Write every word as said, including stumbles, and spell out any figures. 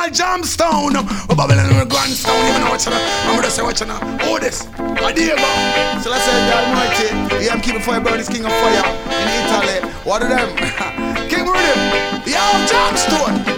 original Jamstown. We're Babylon and Grandstone. Even know what you know. I'm gonna say what you know. Oh, this. I Diego. So let's say the Almighty. Yeah, I'm keeping fire burning, king of fire in Italy. What of them? King Rhythm. Yo, Jamstone.